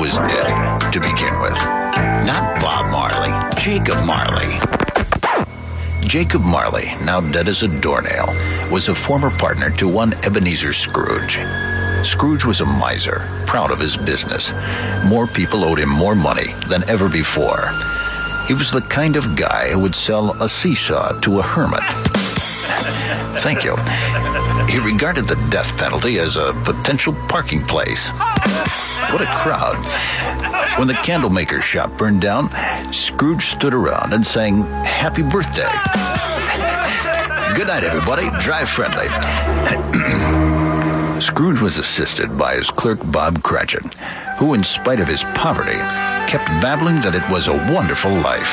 was dead to begin with. Not Bob Marley, Jacob Marley. Jacob Marley, now dead as a doornail, was a former partner to one Ebenezer Scrooge. Scrooge was a miser, proud of his business. More people owed him more money than ever before. He was the kind of guy who would sell a seesaw to a hermit. Thank you. He regarded the death penalty as a potential parking place. What a crowd. When the candlemaker's shop burned down, Scrooge stood around and sang, "Happy birthday." Good night, everybody. Drive friendly. Scrooge was assisted by his clerk, Bob Cratchit, who, in spite of his poverty, kept babbling that it was a wonderful life.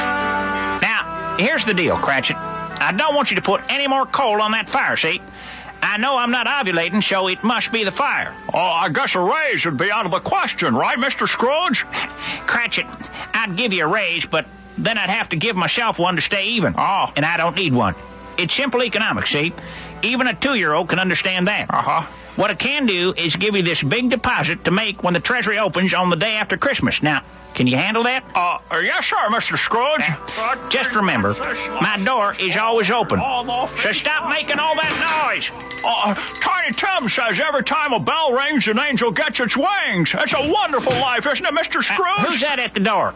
Now, here's the deal, Cratchit. I don't want you to put any more coal on that fire, see? I know I'm not ovulating, so it must be the fire. Oh, I guess a raise would be out of the question, right, Mr. Scrooge? Cratchit, I'd give you a raise, but then I'd have to give myself one to stay even. Oh. And I don't need one. It's simple economics, see? Even a 2-year-old can understand that. Uh-huh. What I can do is give you this big deposit to make when the treasury opens on the day after Christmas. Now, can you handle that? Yes, sir, Mr. Scrooge. Just remember, my door is always open. So stop making all that noise. Tiny Tim says every time a bell rings, an angel gets its wings. That's a wonderful life, isn't it, Mr. Scrooge? Who's that at the door?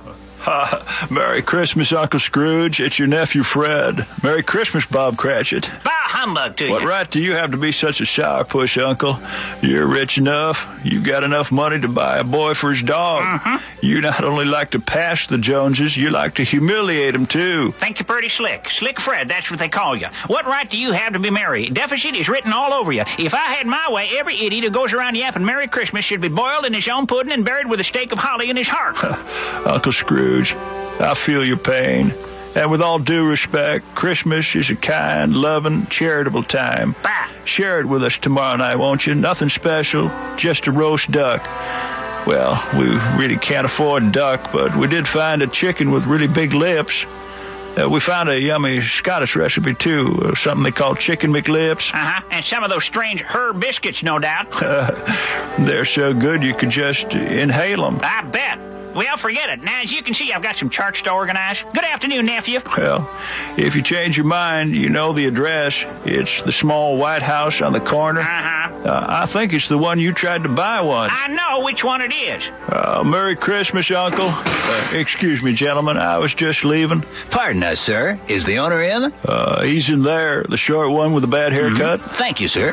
Merry Christmas, Uncle Scrooge. It's your nephew, Fred. Merry Christmas, Bob Cratchit. Bah humbug to you. What right do you have to be such a sourpuss, Uncle? You're rich enough. You got enough money to buy a boy for his dog. Mm-hmm. You not only like to pass the Joneses, you like to humiliate them, too. Think you're pretty slick. Slick Fred, that's what they call you. What right do you have to be merry? Deficit is written all over you. If I had my way, every idiot who goes around yapping Merry Christmas should be boiled in his own pudding and buried with a stake of holly in his heart. Uncle Scrooge, I feel your pain. And with all due respect, Christmas is a kind, loving, charitable time. Bah. Share it with us tomorrow night, won't you? Nothing special, just a roast duck. Well, we really can't afford duck, but we did find a chicken with really big lips. We found a yummy Scottish recipe, too, something they call Chicken McLips. Uh-huh, and some of those strange herb biscuits, no doubt. They're so good you could just inhale them. I bet. Well, forget it. Now, as you can see, I've got some charts to organize. Good afternoon, nephew. Well, if you change your mind, you know the address. It's the small white house on the corner. Uh-huh. I think it's the one you tried to buy once. I know which one it is. Merry Christmas, Uncle. Excuse me, gentlemen. I was just leaving. Pardon us, sir. Is the owner in? He's in there, the short one with the bad haircut. Mm-hmm. Thank you, sir.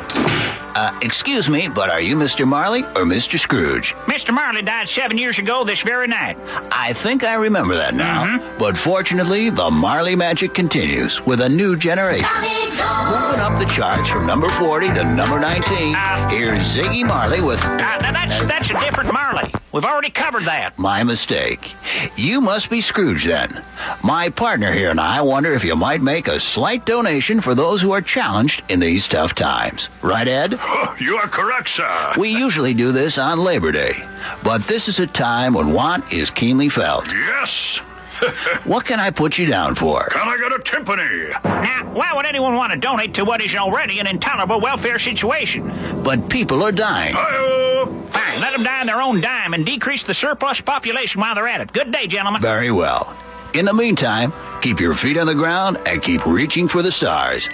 Excuse me, but are you Mr. Marley or Mr. Scrooge? Mr. Marley died 7 years ago this very night. I think I remember that now. Mm-hmm. But fortunately, the Marley magic continues with a new generation. Moving up the charts from number 40 to number 19, here's Ziggy Marley with... That's a different Marley. We've already covered that. My mistake. You must be Scrooge, then. My partner here and I wonder if you might make a slight donation for those who are challenged in these tough times. Right, Ed? You are correct, sir. We usually do this on Labor Day, but this is a time when want is keenly felt. Yes. What can I put you down for? Can I get a timpani? Now, why would anyone want to donate to what is already an intolerable welfare situation? But people are dying. Hi-oh. Fine, let them die on their own dime and decrease the surplus population while they're at it. Good day, gentlemen. Very well. In the meantime, keep your feet on the ground and keep reaching for the stars.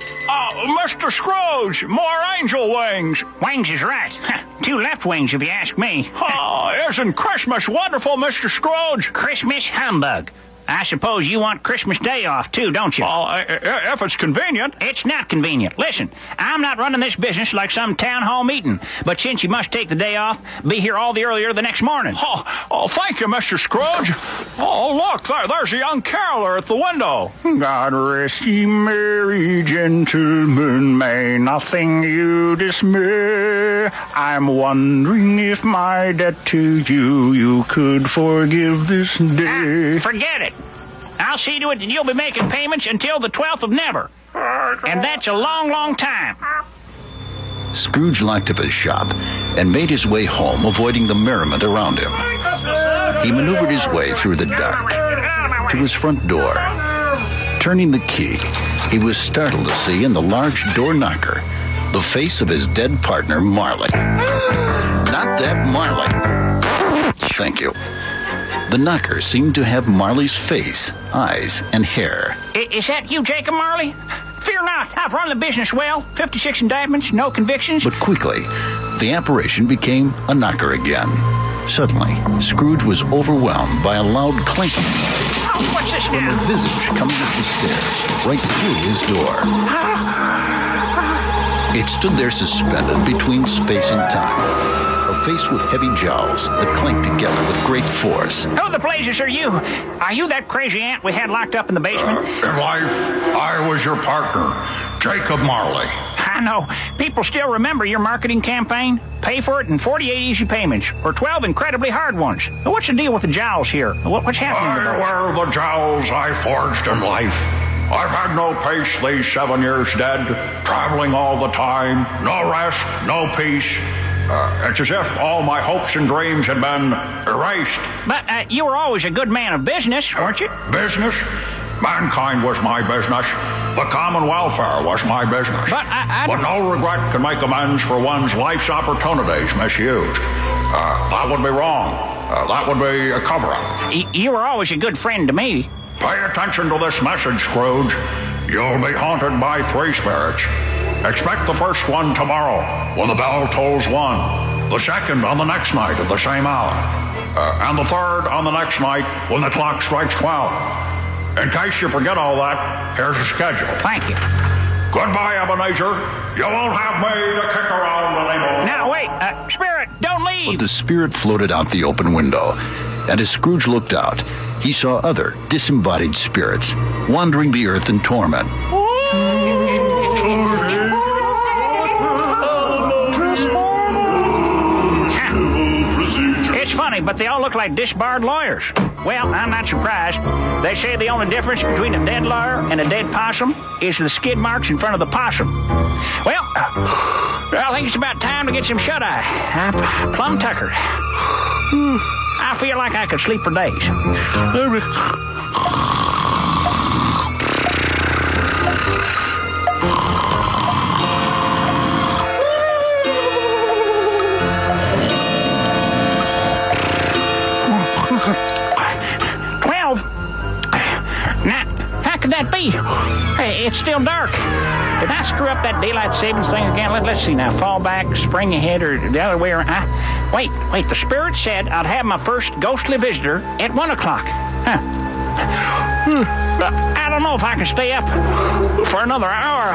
Mr. Scrooge, more angel wings. Wings is right. 2 left wings, if you ask me. Isn't Christmas wonderful, Mr. Scrooge? Christmas humbug. I suppose you want Christmas Day off, too, don't you? If it's convenient. It's not convenient. Listen, I'm not running this business like some town hall meeting, but since you must take the day off, be here all the earlier the next morning. Thank you, Mr. Scrooge. Look, there's a young caroler at the window. God rest ye merry gentlemen, may nothing you dismay. I'm wondering if my debt to you could forgive this day. Forget it. I'll see to it that you'll be making payments until the 12th of never. And that's a long, long time. Scrooge locked up his shop and made his way home, avoiding the merriment around him. He maneuvered his way through the dark to his front door. Turning the key, he was startled to see in the large door knocker the face of his dead partner, Marley. Not that Marley. thank you. The knocker seemed to have Marley's face, eyes, and hair. Is that you, Jacob Marley? Fear not, I've run the business well. 56 indictments, no convictions. But quickly, the apparition became a knocker again. Suddenly, Scrooge was overwhelmed by a loud clanking noise Oh, what's this from a now? visage coming up the stairs, right through his door. It stood there suspended between space and time. A face with heavy jowls that clanked together with great force. Who the blazes are you? Are you that crazy ant we had locked up in the basement? In life, I was your partner, Jacob Marley. I know. People still remember your marketing campaign. Pay for it in 48 easy payments, or 12 incredibly hard ones. What's the deal with the jowls here? What's happening to I those? wear the jowls I forged in life. I've had no peace these 7 years dead, traveling all the time, no rest, no peace. It's as if all my hopes and dreams had been erased. But you were always a good man of business, weren't you? Business? Mankind was my business. The common welfare was my business. But But no regret can make amends for one's life's opportunities misused. That would be wrong. That would be a cover-up. You were always a good friend to me. Pay attention to this message, Scrooge. You'll be haunted by 3 spirits. Expect the first one tomorrow, when the bell tolls 1. The second on the next night at the same hour. And the third on the next night when the clock strikes 12. In case you forget all that, here's a schedule. Thank you. Goodbye, Ebenezer. You won't have me to kick around anymore. Now, wait. Spirit, don't leave. The spirit floated out the open window, and as Scrooge looked out, he saw other disembodied spirits wandering the earth in torment. It's funny, but they all look like disbarred lawyers. Well, I'm not surprised. They say the only difference between a dead lawyer and a dead possum is the skid marks in front of the possum. Well, I think it's about time to get some shut-eye. I'm plumb tuckered. I feel like I could sleep for days. Now, how could that be? Hey, it's still dark. Did I screw up that daylight savings thing again? Let's see now. Fall back, spring ahead, or the other way around. Wait. The spirit said I'd have my first ghostly visitor at 1 o'clock. Huh. I don't know if I can stay up for another hour.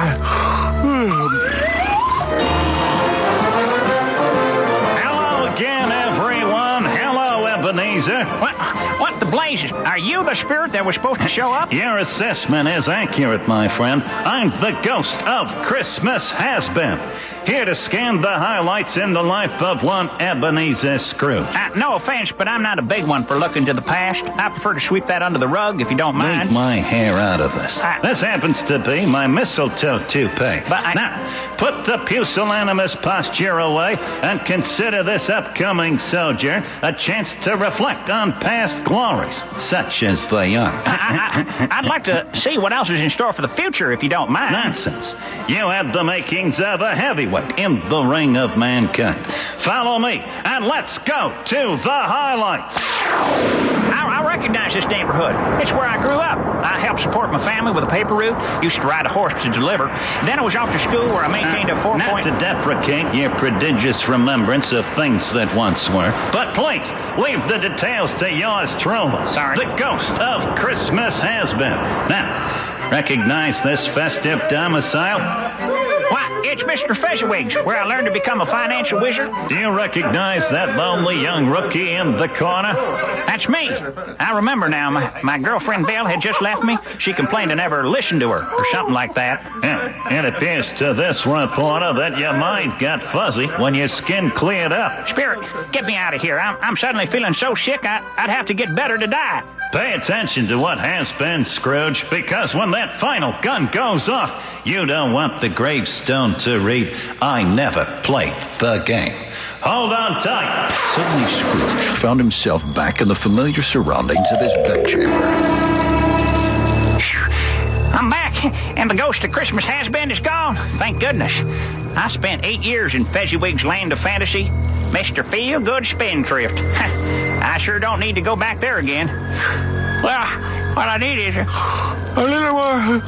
Hello again, everyone. Hello, Ebenezer. What the blazes? Are you the spirit that was supposed to show up? Your assessment is accurate, my friend. I'm the ghost of Christmas Has-Been, here to scan the highlights in the life of one Ebenezer Scrooge. No offense, but I'm not a big one for looking to the past. I prefer to sweep that under the rug, if you don't mind. Leave my hair out of this. This happens to be my mistletoe toupee. Now, put the pusillanimous posture away and consider this upcoming sojourn a chance to reflect on past glories, such as they are. I'd like to see what else is in store for the future, if you don't mind. Nonsense. You have the makings of a heavyweight in the ring of mankind. Follow me, and let's go to the highlights. I recognize this neighborhood. It's where I grew up. I helped support my family with a paper route. Used to ride a horse to deliver. Then I was off to school where I maintained a 4-point... Not to deprecate your prodigious remembrance of things that once were, but please, leave the details to yours truly. Sorry. The ghost of Christmas Has-Been. Now, recognize this festive domicile? Why, it's Mr. Fezziwigs, where I learned to become a financial wizard. Do you recognize that lonely young rookie in the corner? That's me. I remember now. My girlfriend Belle had just left me. She complained I never listened to her, or something like that. Yeah, it appears to this reporter that your mind got fuzzy when your skin cleared up. Spirit, get me out of here. I'm suddenly feeling so sick I'd have to get better to die. Pay attention to what has been, Scrooge, because when that final gun goes off, you don't want the gravestone to read, "I never played the game." Hold on tight. Suddenly Scrooge found himself back in the familiar surroundings of his bedchamber. I'm back, and the ghost of Christmas Has-Been is gone. Thank goodness. I spent 8 years in Fezziwig's land of fantasy. Mr. Feel-Good Spendthrift. I sure don't need to go back there again. Well, what I need is a little more.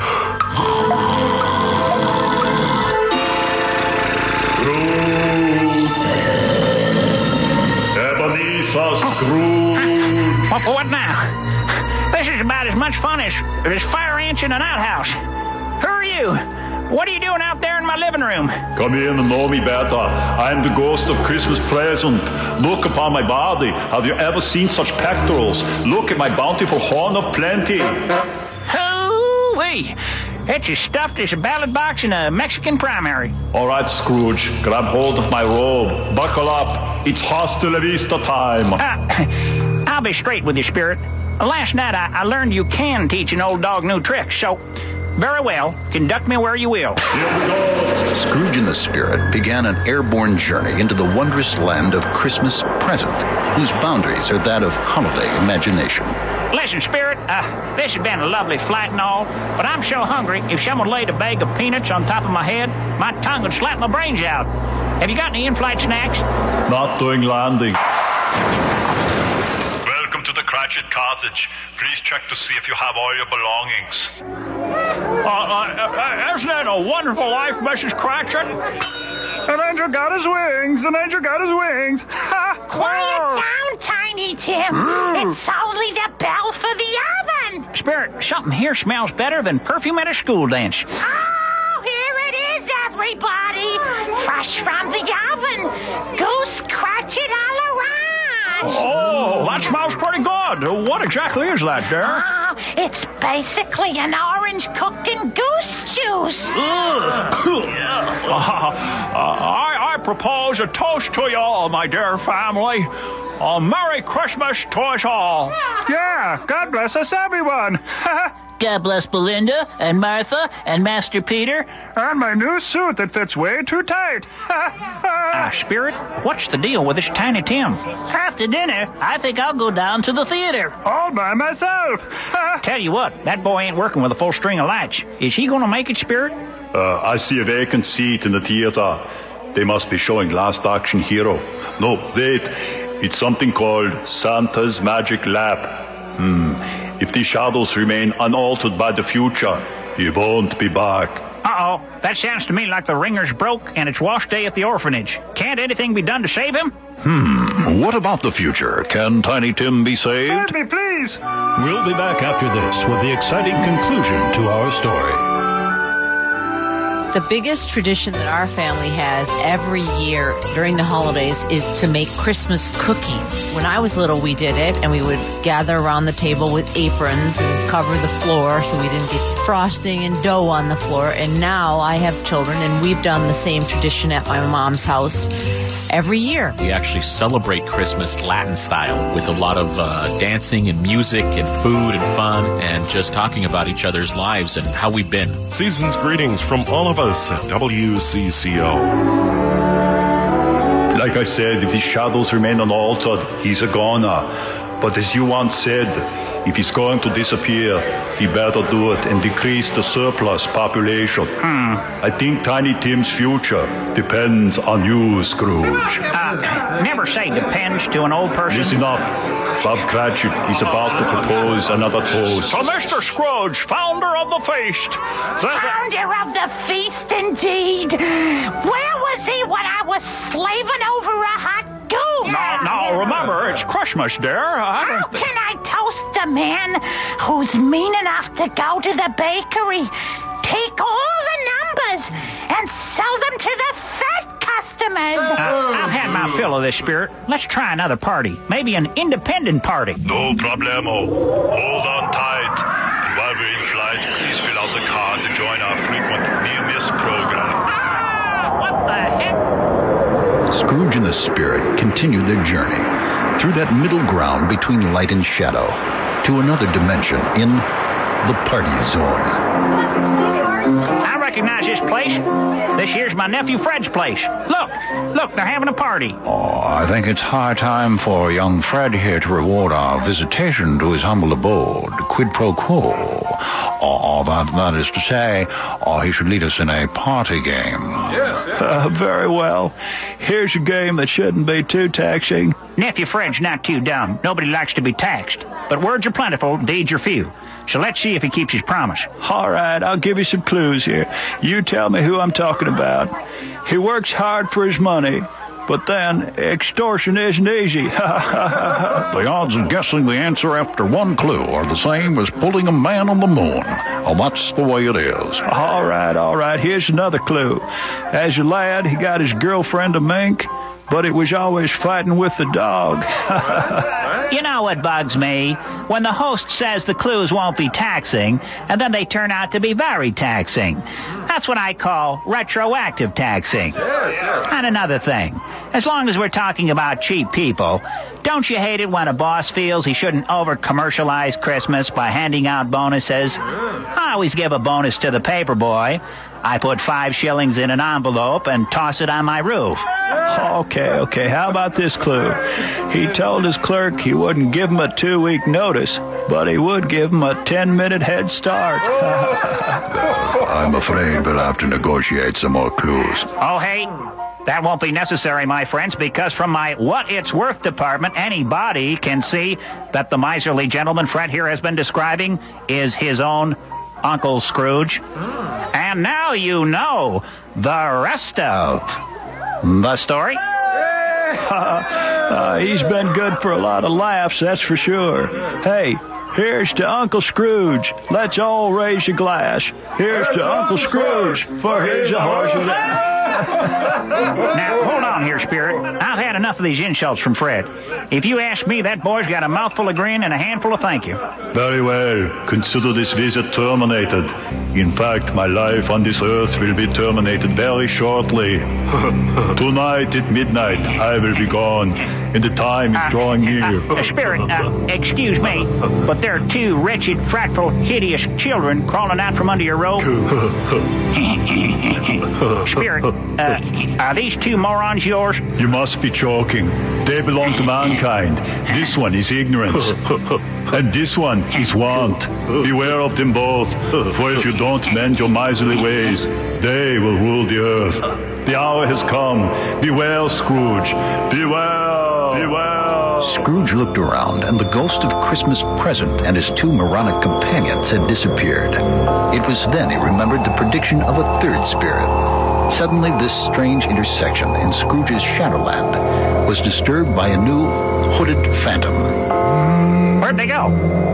Ebenezer Scrooge. What now? This is about as much fun as fire ants in an outhouse. Who are you? What are you doing out there in my living room? Come in and know me better. I am the ghost of Christmas present. Look upon my body. Have you ever seen such pectorals? Look at my bountiful horn of plenty. Hoo-wee! It's as stuffed as a ballot box in a Mexican primary. All right, Scrooge, grab hold of my robe. Buckle up. It's hasta la vista time. I'll be straight with you, Spirit. Last night I learned you can teach an old dog new tricks, so very well, conduct me where you will. Here we go. Scrooge and the Spirit began an airborne journey into the wondrous land of Christmas present, whose boundaries are that of holiday imagination. Listen, Spirit, this has been a lovely flight and all, but I'm so hungry, if someone laid a bag of peanuts on top of my head, my tongue would slap my brains out. Have you got any in-flight snacks? Not doing landing. Welcome to the Cratchit Cottage. Please check to see if you have all your belongings. Isn't that a wonderful life, Mrs. Cratchit? An angel got his wings, an angel got his wings. Quiet down, Tiny Tim. It's only the bell for the oven. Spirit, something here smells better than perfume at a school dance. Oh, here it is, everybody. Fresh from the oven. Goose Cratchit all around. Oh, that smells pretty good. What exactly is that, dear? Oh, it's basically an orange cooked in goose juice. I propose a toast to you all, my dear family. A Merry Christmas to us all. Yeah, God bless us, everyone. God bless Belinda and Martha and Master Peter. And my new suit that fits way too tight. Spirit, what's the deal with this Tiny Tim? After dinner, I think I'll go down to the theater. All by myself. Tell you what, that boy ain't working with a full string of lights. Is he going to make it, Spirit? I see a vacant seat in the theater. They must be showing Last Action Hero. No, wait. It's something called Santa's Magic Lap. If the shadows remain unaltered by the future, he won't be back. Uh-oh, that sounds to me like the ringer's broke and it's wash day at the orphanage. Can't anything be done to save him? What about the future? Can Tiny Tim be saved? Save me, please. We'll be back after this with the exciting conclusion to our story. The biggest tradition that our family has every year during the holidays is to make Christmas cookies. When I was little, we did it, and we would gather around the table with aprons and cover the floor so we didn't get frosting and dough on the floor. And now I have children, and we've done the same tradition at my mom's house every year. We actually celebrate Christmas Latin style with a lot of dancing and music and food and fun and just talking about each other's lives and how we've been. Season's greetings from all of us at WCCO. Like I said, if the shadows remain unaltered, he's a goner. But as you once said, if he's going to disappear, he better do it and decrease the surplus population. I think Tiny Tim's future depends on you, Scrooge. Never say depends to an old person. Listen up. Bob Cratchit is about to propose another toast. So Mr. Scrooge, founder of the feast. Founder of the feast, indeed. Where was he when I was slaving over a hot goose? Now, remember, it's Christmas, dear. How can I toast the man who's mean enough to go to the bakery, take all the numbers, and sell them to the fat customers? I've had my fill of this, Spirit. Let's try another party. Maybe an independent party. No problemo. Hold on tight. And while we're in flight, please fill out the card to join our frequent near-miss program. What the heck? Scrooge and the Spirit continued their journey through that middle ground between light and shadow to another dimension in the party zone. I recognize this place. This here's my nephew Fred's place. Look, they're having a party. Oh, I think it's high time for young Fred here to reward our visitation to his humble abode. Quid pro quo. That is to say, he should lead us in a party game. Yes. Very well. Here's a game that shouldn't be too taxing. Nephew Fred's not too dumb. Nobody likes to be taxed. But words are plentiful, deeds are few. So let's see if he keeps his promise. All right, I'll give you some clues here. You tell me who I'm talking about. He works hard for his money, but then extortion isn't easy. The odds of guessing the answer after one clue are the same as putting a man on the moon. Oh, that's the way it is. All right. Here's another clue. As a lad, he got his girlfriend a mink, but it was always fighting with the dog. You know what bugs me? When the host says the clues won't be taxing, and then they turn out to be very taxing. That's what I call retroactive taxing. And another thing, as long as we're talking about cheap people, don't you hate it when a boss feels he shouldn't over-commercialize Christmas by handing out bonuses? I always give a bonus to the paper boy. I put 5 shillings in an envelope and toss it on my roof. Okay. How about this clue? He told his clerk he wouldn't give him a 2-week notice, but he would give him a 10-minute head start. I'm afraid we'll have to negotiate some more clues. Oh, hey, that won't be necessary, my friends, because from my What It's Worth department, anybody can see that the miserly gentleman Fred here has been describing is his own Uncle Scrooge. And now you know the rest of the story. He's been good for a lot of laughs, that's for sure. Hey, here's to Uncle Scrooge. Let's all raise a glass. Here's to Uncle Scrooge, for he's a horse with Now, hold on here, Spirit. I've had enough of these insults from Fred. If you ask me, that boy's got a mouthful of grin and a handful of thank you. Very well. Consider this visit terminated. In fact, my life on this earth will be terminated very shortly. Tonight at midnight, I will be gone, and the time is drawing near. Spirit, excuse me, but there are 2 wretched, frightful, hideous children crawling out from under your robe. Spirit, are these 2 morons yours? You must be joking. They belong to mankind. This one is ignorance. And this one is want. Beware of them both, for if you don't mend your miserly ways, they will rule the earth. The hour has come. Beware, Scrooge. Beware. Scrooge looked around, and the ghost of Christmas Present and his 2 moronic companions had disappeared. It was then he remembered the prediction of a 3rd spirit. Suddenly, this strange intersection in Scrooge's Shadowland was disturbed by a new hooded phantom. Where'd they go?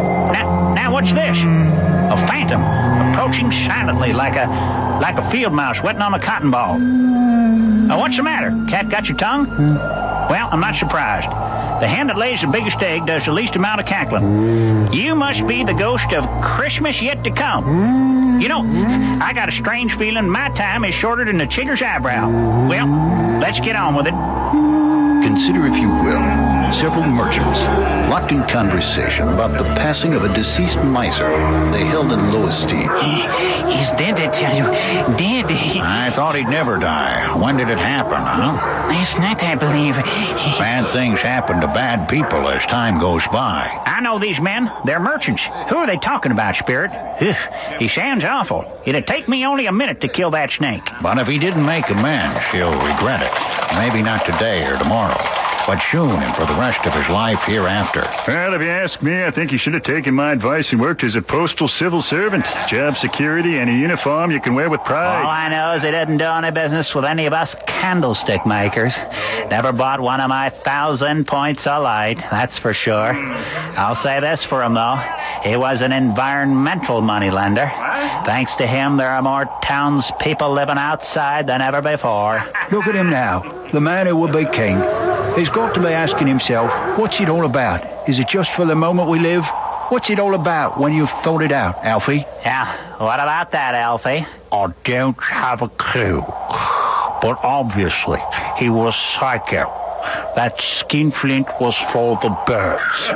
Now what's this? A phantom approaching silently like a field mouse wetting on a cotton ball. Now, what's the matter? Cat got your tongue? Well, I'm not surprised. The hen that lays the biggest egg does the least amount of cackling. You must be the ghost of Christmas yet to come. You know, I got a strange feeling my time is shorter than the chigger's eyebrow. Well, let's get on with it. Consider, if you will, several merchants locked in conversation about the passing of a deceased miser they held in low esteem. He's dead, I tell you. Dead. I thought he'd never die. When did it happen, huh? Last night, I believe. Bad things happen to bad people as time goes by. I know these men. They're merchants. Who are they talking about, Spirit? He sounds awful. It'd take me only a minute to kill that snake. But if he didn't make amends, he'll regret it. Maybe not today or tomorrow, but soon and for the rest of his life hereafter. Well, if you ask me, I think you should have taken my advice and worked as a postal civil servant. Job security and a uniform you can wear with pride. All I know is he didn't do any business with any of us candlestick makers. Never bought one of my 1,000 points of light, that's for sure. I'll say this for him, though. He was an environmental moneylender. Thanks to him, there are more townspeople living outside than ever before. Look at him now, the man who will be king. He's got to be asking himself, what's it all about? Is it just for the moment we live? What's it all about when you've thought it out, Alfie? Yeah, what about that, Alfie? I don't have a clue. But obviously, he was psycho. That skinflint was for the birds.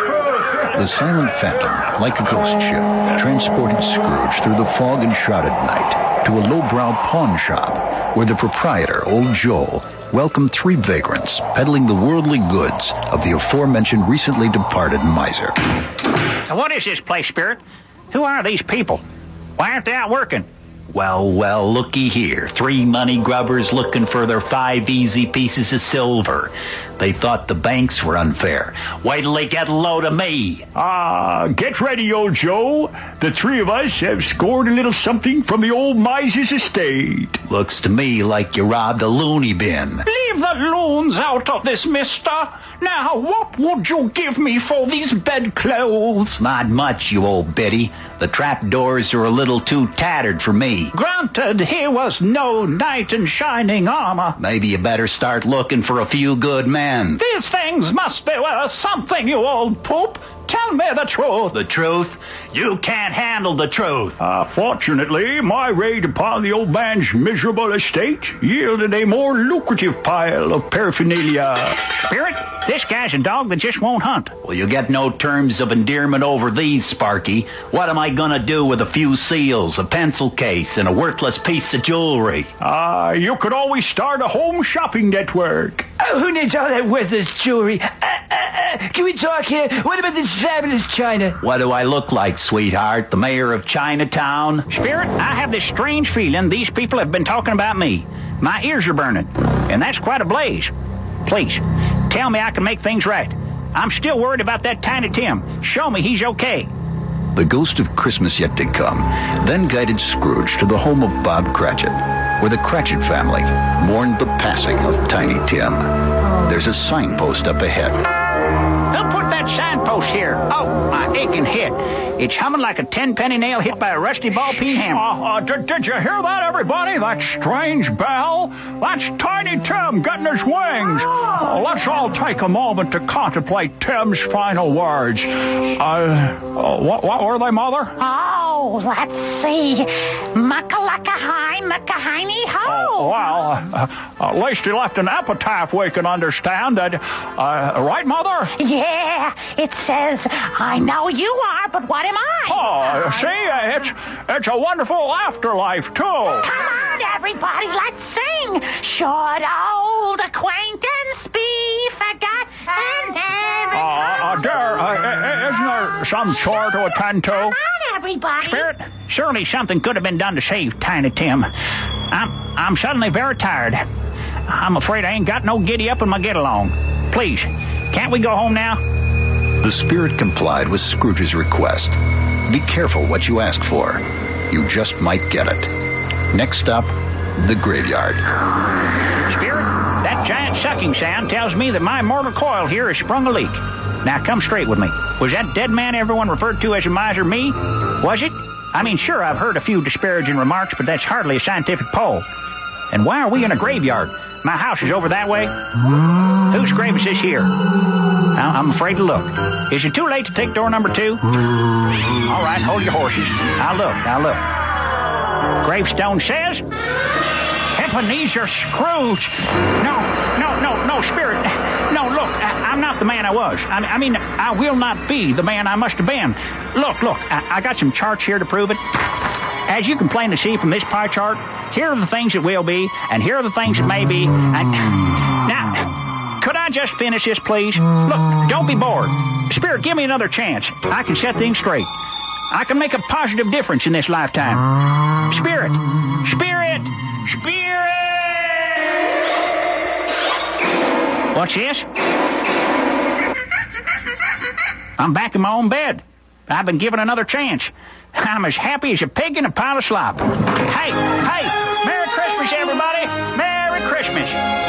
The silent phantom, like a ghost ship, transported Scrooge through the fog-enshrouded night to a lowbrow pawn shop where the proprietor, Old Joel, welcomed 3 vagrants peddling the worldly goods of the aforementioned recently departed miser. Now, what is this place, Spirit? Who are these people? Why aren't they out working? Well, looky here. 3 money grubbers looking for their 5 easy pieces of silver. They thought the banks were unfair. Wait till they get a load of me. Get ready, old Joe. The 3 of us have scored a little something from the old miser's estate. Looks to me like you robbed a loony bin. Leave the loons out of this, mister. Now, what would you give me for these bedclothes? Not much, you old biddy. The trapdoors are a little too tattered for me. Granted, here was no knight in shining armor. Maybe you better start looking for a few good men. These things must be worth something, you old poop. Tell me the truth. The truth? You can't handle the truth. Fortunately, my raid upon the old man's miserable estate yielded a more lucrative pile of paraphernalia. Spirit, this guy's a dog that just won't hunt. Well, you get no terms of endearment over these, Sparky. What am I gonna do with a few seals, a pencil case, and a worthless piece of jewelry? You could always start a home shopping network. Oh, who needs all that worthless jewelry? Can we talk here? What about this fabulous china? What do I look like, sweetheart? The mayor of Chinatown? Spirit, I have this strange feeling these people have been talking about me. My ears are burning, and that's quite a blaze. Please, tell me I can make things right. I'm still worried about that Tiny Tim. Show me he's okay. The ghost of Christmas yet to come then guided Scrooge to the home of Bob Cratchit, where the Cratchit family mourned the passing of Tiny Tim. There's a signpost up ahead. Who put that signpost here? Oh, my aching head. It's humming like a 10-penny nail hit by a rusty ball-peen hammer. Did you hear that, everybody? That strange bell? That's Tiny Tim getting his wings. Let's all take a moment to contemplate Tim's final words. What were they, Mother? Oh, let's see. Muckalacka-hi, mucka-hiney-ho. At least he left an epitaph we can understand. Right, Mother? Yeah, it says, I know you are, but what am I? See, it's a wonderful afterlife, too. Come on, everybody, let's sing. Should old acquaintance be forgotten? Isn't there some chore to attend to? Come on, everybody. Spirit, surely something could have been done to save Tiny Tim. I'm suddenly very tired. I'm afraid I ain't got no giddy up in my get-along. Please, can't we go home now? The spirit complied with Scrooge's request. Be careful what you ask for. You just might get it. Next stop, the graveyard. Spirit, that giant sucking sound tells me that my mortal coil here has sprung a leak. Now come straight with me. Was that dead man everyone referred to as a miser me? Was it? I mean, sure, I've heard a few disparaging remarks, but that's hardly a scientific poll. And why are we in a graveyard? My house is over that way. Whose grave is this here? I'm afraid to look. Is it too late to take door number 2? All right, hold your horses. I'll look. Gravestone says, Ebenezer Scrooge. No, Spirit. No, look, I'm not the man I was. I mean, I will not be the man I must have been. Look, I got some charts here to prove it. As you can plainly see from this pie chart, here are the things that will be, and here are the things that may be. Now, could I just finish this, please? Look, don't be bored. Spirit, give me another chance. I can set things straight. I can make a positive difference in this lifetime. Spirit! What's this? I'm back in my own bed. I've been given another chance. I'm as happy as a pig in a pile of slop. Hey! Merry Christmas, everybody! Merry Christmas!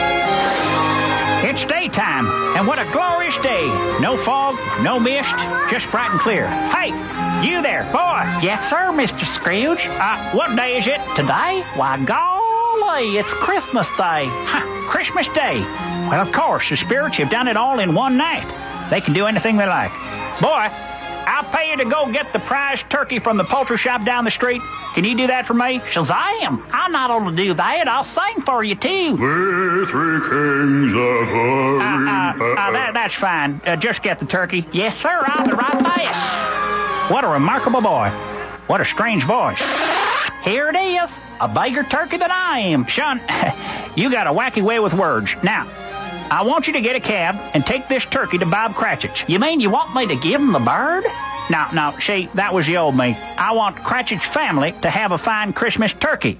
It's daytime, and what a glorious day. No fog, no mist, just bright and clear. Hey, you there, boy. Yes, sir, Mr. Scrooge. What day is it? Today? Why, golly, it's Christmas Day. Christmas Day. Well, of course, the spirits have done it all in one night. They can do anything they like. Boy, I'll pay you to go get the prize turkey from the poultry shop down the street. Can you do that for me? Shazam! I'll not only do that, I'll sing for you, too. We're 3 kings of hurry. That's fine. Just get the turkey. Yes, sir, I'll be right back. What a remarkable boy. What a strange voice. Here it is, a bigger turkey than I am. Son, you got a wacky way with words. Now, I want you to get a cab and take this turkey to Bob Cratchit's. You mean you want me to give him the bird? Now, see, that was the old me. I want Cratchit's family to have a fine Christmas turkey.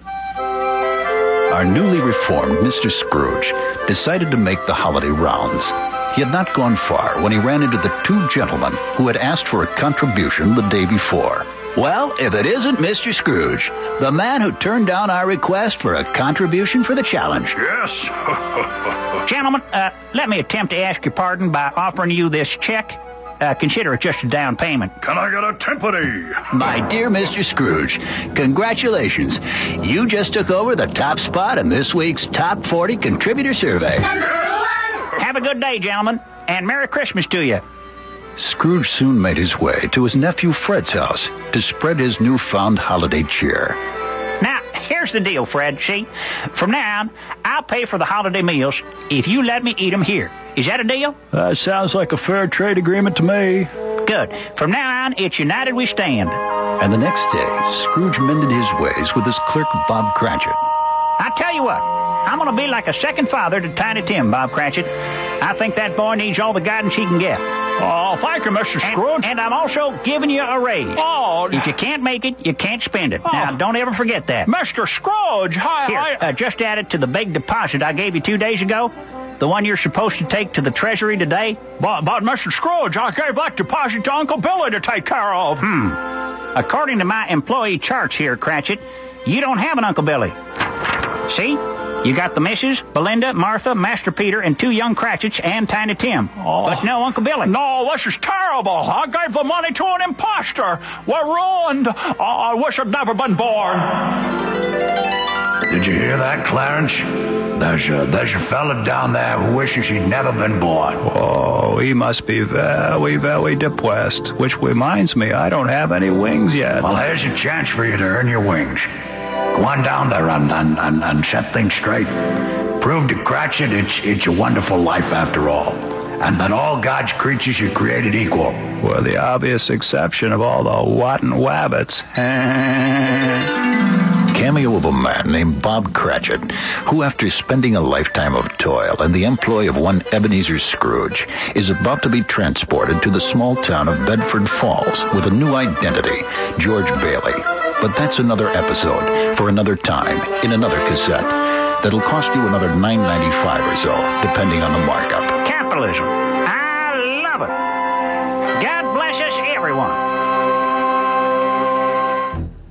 Our newly reformed Mr. Scrooge decided to make the holiday rounds. He had not gone far when he ran into the two gentlemen who had asked for a contribution the day before. Well, if it isn't Mr. Scrooge, the man who turned down our request for a contribution for the challenge. Yes. Gentlemen, let me attempt to ask your pardon by offering you this check. Consider it just a down payment. Can I get a timpani? My dear Mr. Scrooge, congratulations. You just took over the top spot in this week's Top 40 Contributor Survey. Have a good day, gentlemen, and Merry Christmas to you. Scrooge soon made his way to his nephew Fred's house to spread his newfound holiday cheer. Now, here's the deal, Fred. See, from now on, I'll pay for the holiday meals if you let me eat them here. Is that a deal? Sounds like a fair trade agreement to me. Good. From now on, it's united we stand. And the next day, Scrooge mended his ways with his clerk, Bob Cratchit. I tell you what, I'm going to be like a second father to Tiny Tim, Bob Cratchit. I think that boy needs all the guidance he can get. Oh, thank you, Mr. Scrooge. And I'm also giving you a raise. Oh. If you can't make it, you can't spend it. Oh. Now, don't ever forget that. Mr. Scrooge, Here, just add it to the big deposit I gave you 2 days ago. The one you're supposed to take to the Treasury today. But Mr. Scrooge, I gave that deposit to Uncle Billy to take care of. According to my employee charts here, Cratchit, you don't have an Uncle Billy. See? You got the Misses, Belinda, Martha, Master Peter, and 2 young Cratchits, and Tiny Tim. Oh. But no Uncle Billy. No, this is terrible. I gave the money to an imposter. We're ruined. I wish I'd never been born. Did you hear that, Clarence? There's a fella down there who wishes he'd never been born. Oh, he must be very, very depressed. Which reminds me, I don't have any wings yet. Well, here's a chance for you to earn your wings. Go on down there and set things straight. Prove to Cratchit it's a wonderful life after all. And that all God's creatures are created equal. With the obvious exception of all the rotten rabbits. Cameo of a man named Bob Cratchit, who after spending a lifetime of toil in the employ of one Ebenezer Scrooge, is about to be transported to the small town of Bedford Falls with a new identity, George Bailey. But that's another episode for another time in another cassette that'll cost you another $9.95 or so, depending on the markup. Capitalism. I love it. God bless us, everyone.